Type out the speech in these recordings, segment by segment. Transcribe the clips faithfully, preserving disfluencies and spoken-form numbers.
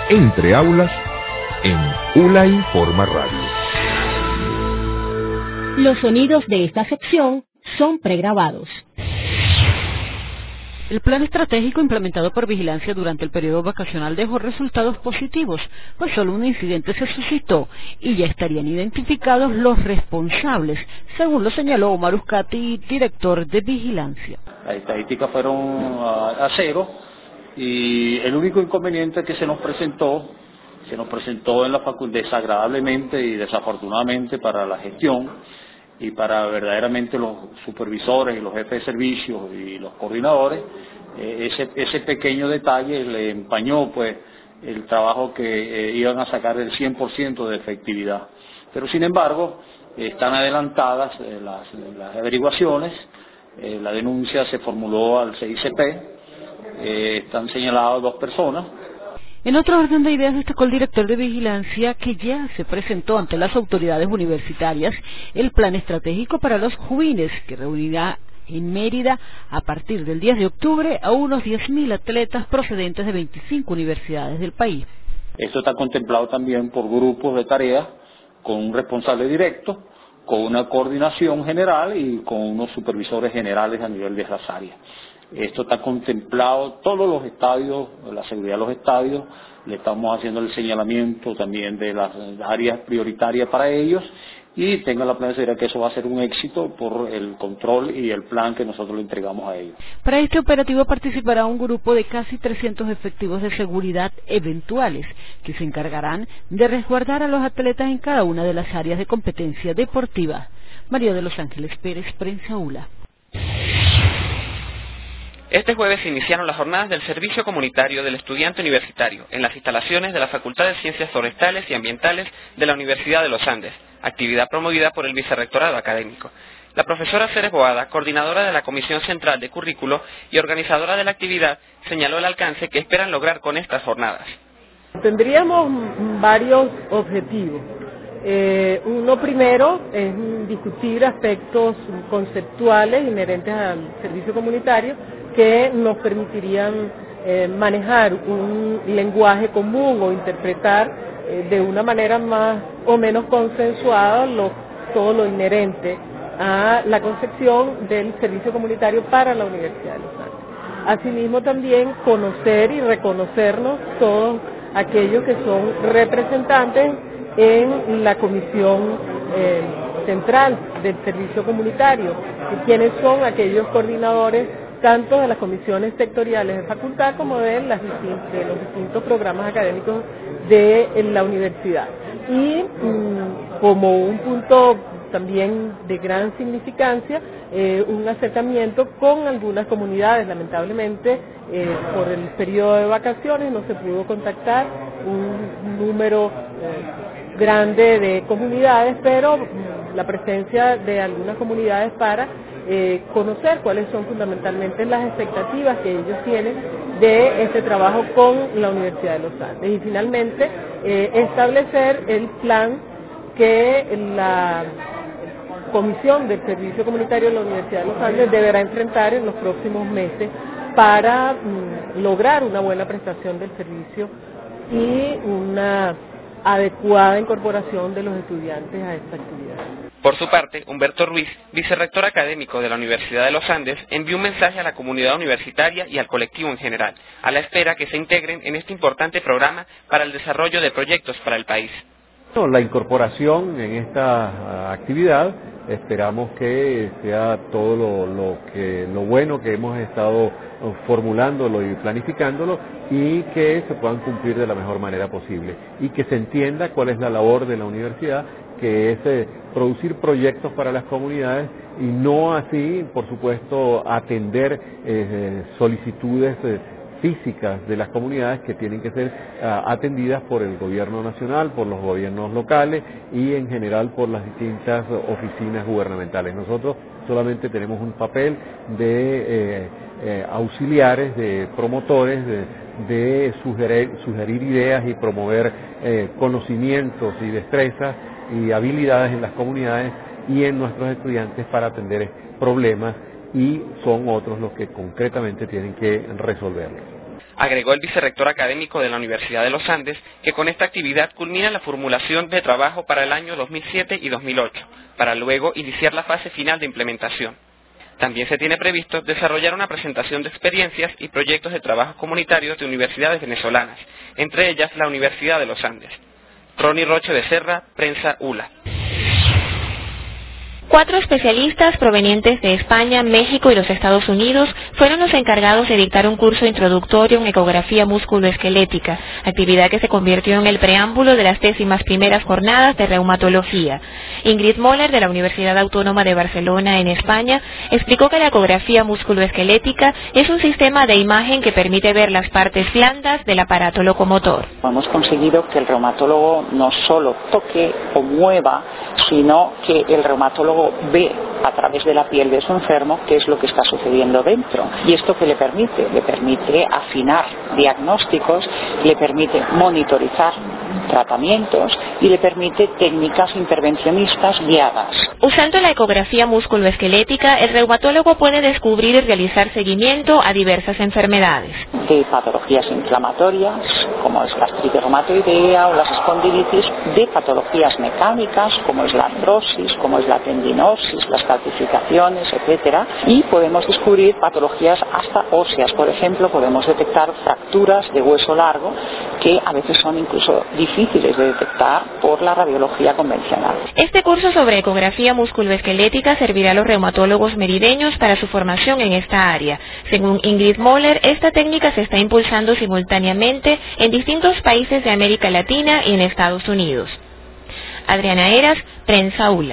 Entre aulas en ULA Informa Radio. Los sonidos de esta sección son pregrabados. El plan estratégico implementado por Vigilancia durante el periodo vacacional dejó resultados positivos, pues solo un incidente se suscitó y ya estarían identificados los responsables, según lo señaló Omar Uzcategui, director de Vigilancia. Las estadísticas fueron a, a cero y el único inconveniente que se nos presentó, se nos presentó en la facultad desagradablemente y desafortunadamente para la gestión y para verdaderamente los supervisores y los jefes de servicios y los coordinadores, eh, ese, ese pequeño detalle le empañó pues el trabajo que eh, iban a sacar el cien por ciento de efectividad. Pero sin embargo, eh, están adelantadas eh, las, las averiguaciones, eh, la denuncia se formuló al C I C P, eh, están señaladas dos personas. En otro orden de ideas destacó el director de Vigilancia que ya se presentó ante las autoridades universitarias el plan estratégico para los juveniles que reunirá en Mérida a partir del diez de octubre a unos diez mil atletas procedentes de veinticinco universidades del país. Esto está contemplado también por grupos de tareas con un responsable directo, con una coordinación general y con unos supervisores generales a nivel de esas áreas. Esto está contemplado, todos los estadios, la seguridad de los estadios, le estamos haciendo el señalamiento también de las áreas prioritarias para ellos y tengan la plena seguridad que eso va a ser un éxito por el control y el plan que nosotros le entregamos a ellos. Para este operativo participará un grupo de casi trescientos efectivos de seguridad eventuales que se encargarán de resguardar a los atletas en cada una de las áreas de competencia deportiva. María de los Ángeles Pérez, Prensa ULA. Este jueves se iniciaron las jornadas del Servicio Comunitario del Estudiante Universitario en las instalaciones de la Facultad de Ciencias Forestales y Ambientales de la Universidad de los Andes, actividad promovida por el Vicerrectorado Académico. La profesora Ceres Boada, coordinadora de la Comisión Central de Currículo y organizadora de la actividad, señaló el alcance que esperan lograr con estas jornadas. Tendríamos varios objetivos. Eh, uno primero es discutir aspectos conceptuales inherentes al servicio comunitario que nos permitirían eh, manejar un lenguaje común o interpretar eh, de una manera más o menos consensuada lo, todo lo inherente a la concepción del servicio comunitario para la Universidad de los Andes. Asimismo también conocer y reconocernos todos aquellos que son representantes en la comisión eh, central del servicio comunitario, y quienes son aquellos coordinadores tanto de las comisiones sectoriales de facultad como de, las, de los distintos programas académicos de la universidad. Y mmm, como un punto también de gran significancia, eh, un acercamiento con algunas comunidades. Lamentablemente, eh, por el periodo de vacaciones no se pudo contactar un número eh, grande de comunidades, pero mmm, la presencia de algunas comunidades para eh, conocer cuáles son fundamentalmente las expectativas que ellos tienen de este trabajo con la Universidad de los Andes. Y finalmente, eh, establecer el plan que la Comisión del Servicio Comunitario de la Universidad de los Andes deberá enfrentar en los próximos meses para mm, lograr una buena prestación del servicio y una adecuada incorporación de los estudiantes a esta actividad. Por su parte, Humberto Ruiz, vicerrector académico de la Universidad de los Andes, envió un mensaje a la comunidad universitaria y al colectivo en general, a la espera que se integren en este importante programa para el desarrollo de proyectos para el país. La incorporación en esta actividad, esperamos que sea todo lo, lo, que, lo bueno que hemos estado formulándolo y planificándolo y que se puedan cumplir de la mejor manera posible y que se entienda cuál es la labor de la universidad, que es eh, producir proyectos para las comunidades y no así, por supuesto, atender eh, solicitudes eh, físicas de las comunidades que tienen que ser uh, atendidas por el gobierno nacional, por los gobiernos locales y en general por las distintas oficinas gubernamentales. Nosotros solamente tenemos un papel de eh, eh, auxiliares, de promotores, de, de sugerir, sugerir ideas y promover eh, conocimientos y destrezas y habilidades en las comunidades y en nuestros estudiantes para atender problemas, y son otros los que concretamente tienen que resolverlos. Agregó el vicerrector académico de la Universidad de los Andes que con esta actividad culmina la formulación de trabajo para el año dos mil siete y dos mil ocho, para luego iniciar la fase final de implementación. También se tiene previsto desarrollar una presentación de experiencias y proyectos de trabajos comunitarios de universidades venezolanas, entre ellas la Universidad de los Andes. Ronnie Roche Becerra, Prensa U L A. Cuatro especialistas provenientes de España, México y los Estados Unidos fueron los encargados de dictar un curso introductorio en ecografía musculoesquelética, actividad que se convirtió en el preámbulo de las décimas primeras jornadas de reumatología. Ingrid Moller, de la Universidad Autónoma de Barcelona, en España, explicó que la ecografía musculoesquelética es un sistema de imagen que permite ver las partes blandas del aparato locomotor. Hemos conseguido que el reumatólogo no solo toque o mueva, sino que el reumatólogo ve a través de la piel de su enfermo qué es lo que está sucediendo dentro. ¿Y esto qué le permite? Le permite afinar diagnósticos, le permite monitorizar tratamientos y le permite técnicas intervencionistas guiadas. Usando la ecografía musculoesquelética, el reumatólogo puede descubrir y realizar seguimiento a diversas enfermedades. De patologías inflamatorias, como es la artritis reumatoidea o las espondilitis, de patologías mecánicas, como es la artrosis, como es la tendinosis, las calcificaciones, etcétera, y podemos descubrir patologías hasta óseas. Por ejemplo, podemos detectar fracturas de hueso largo que a veces son incluso difíciles de detectar por la radiología convencional. Este curso sobre ecografía musculoesquelética servirá a los reumatólogos merideños para su formación en esta área. Según Ingrid Moller, esta técnica se está impulsando simultáneamente en distintos países de América Latina y en Estados Unidos. Adriana Eras, Prensa U L A.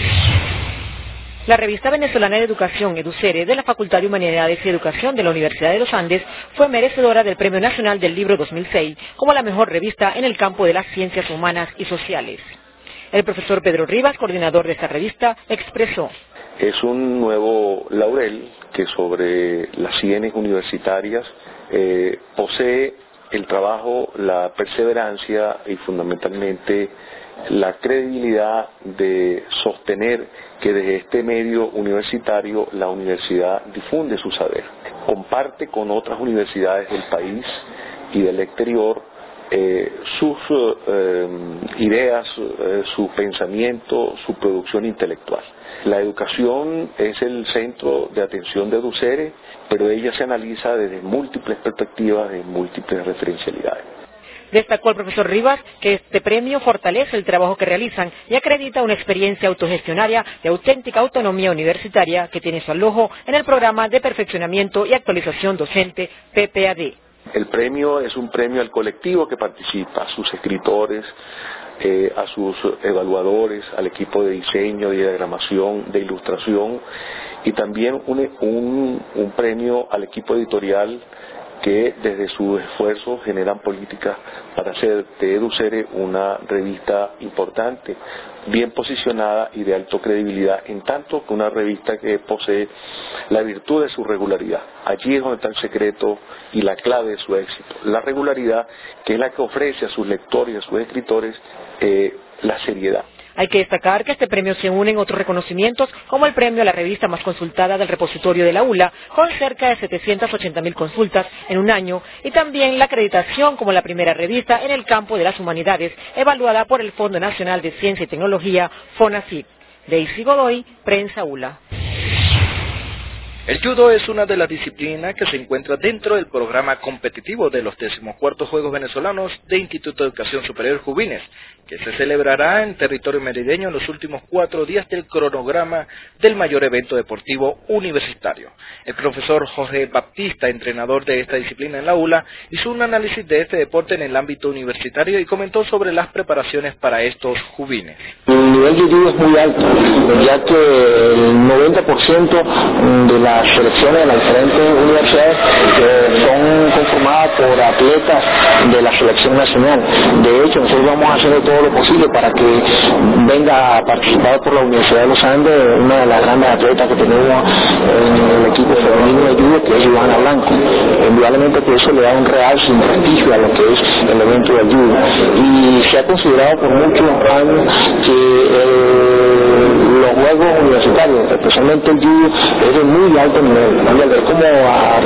La revista venezolana de educación, EduCere, de la Facultad de Humanidades y Educación de la Universidad de los Andes, fue merecedora del Premio Nacional del Libro dos mil seis como la mejor revista en el campo de las ciencias humanas y sociales. El profesor Pedro Rivas, coordinador de esta revista, expresó: es un nuevo laurel que sobre las cienes universitarias eh, posee el trabajo, la perseverancia y fundamentalmente la credibilidad de sostener que desde este medio universitario la universidad difunde su saber, comparte con otras universidades del país y del exterior eh, sus eh, ideas, eh, su pensamiento, su producción intelectual. La educación es el centro de atención de EduCere, pero ella se analiza desde múltiples perspectivas, desde múltiples referencialidades. Destacó el profesor Rivas que este premio fortalece el trabajo que realizan y acredita una experiencia autogestionaria de auténtica autonomía universitaria que tiene su alojo en el programa de perfeccionamiento y actualización docente P P A D. El premio es un premio al colectivo que participa, a sus escritores, eh, a sus evaluadores, al equipo de diseño, de diagramación, de ilustración, y también un, un, un premio al equipo editorial que desde sus esfuerzos generan políticas para hacer de EduCere una revista importante, bien posicionada y de alta credibilidad, en tanto que una revista que posee la virtud de su regularidad. Allí es donde está el secreto y la clave de su éxito. La regularidad, que es la que ofrece a sus lectores y a sus escritores eh, la seriedad. Hay que destacar que a este premio se unen otros reconocimientos, como el premio a la revista más consultada del repositorio de la U L A, con cerca de setecientas ochenta mil consultas en un año, y también la acreditación como la primera revista en el campo de las humanidades, evaluada por el Fondo Nacional de Ciencia y Tecnología, FONACYT. Daisy Godoy, Prensa U L A. El judo es una de las disciplinas que se encuentra dentro del programa competitivo de los decimocuartos Juegos Venezolanos de Instituto de Educación Superior Juvines, que se celebrará en territorio merideño en los últimos cuatro días del cronograma del mayor evento deportivo universitario. El profesor Jorge Baptista, entrenador de esta disciplina en la U L A, hizo un análisis de este deporte en el ámbito universitario y comentó sobre las preparaciones para estos juvines. El nivel de judo es muy alto, ya que el noventa por ciento de las selecciones de las diferentes universidades eh, son conformadas por atletas de la selección nacional. De hecho, nosotros vamos a hacer todo lo posible para que venga a participar por la Universidad de los Andes una de las grandes atletas que tenemos en el equipo femenino de judo, que es Johanna Blanco. Indudablemente que eso le da un realce, un prestigio a lo que es el evento del judo. Y se ha considerado por muchos años que eh, los juegos universitarios, especialmente el judo, es de muy alto nivel. Es como a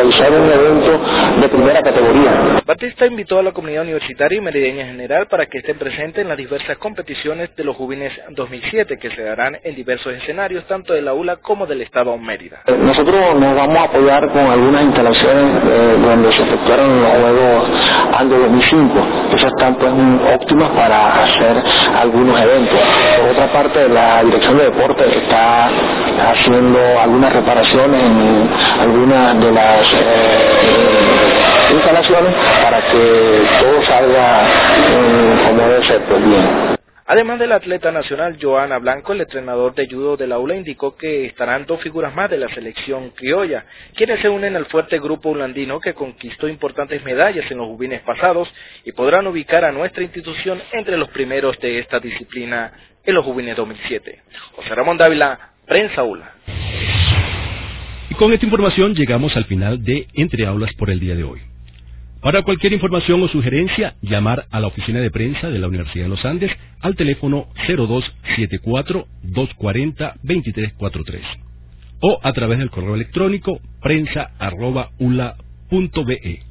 realizar un evento de primera categoría. Batista invitó a la comunidad universitaria y merideña en general para que estén presentes en las diversas competiciones de los Juvines dos mil siete que se darán en diversos escenarios tanto de la U L A como del Estado Mérida. Nosotros nos vamos a apoyar con algunas instalaciones eh, donde se efectuaron los Juegos Andes dos mil cinco, que esas están pues óptimas para hacer algunos eventos. Por otra parte, la Dirección de Deportes está haciendo algunas reparaciones en algunas de las eh, instalaciones para que todo salga eh, como debe ser, pues bien. Además del atleta nacional Joana Blanco, el entrenador de judo de la U L A indicó que estarán dos figuras más de la selección criolla, quienes se unen al fuerte grupo ulandino que conquistó importantes medallas en los juvines pasados y podrán ubicar a nuestra institución entre los primeros de esta disciplina en los juvines dos mil siete. José Ramón Dávila, Prensa U L A. Y con esta información llegamos al final de Entre Aulas por el día de hoy. Para cualquier información o sugerencia, llamar a la oficina de prensa de la Universidad de los Andes al teléfono cero dos siete cuatro, dos cuatro cero, dos tres cuatro tres o a través del correo electrónico prensa arroba ula punto be.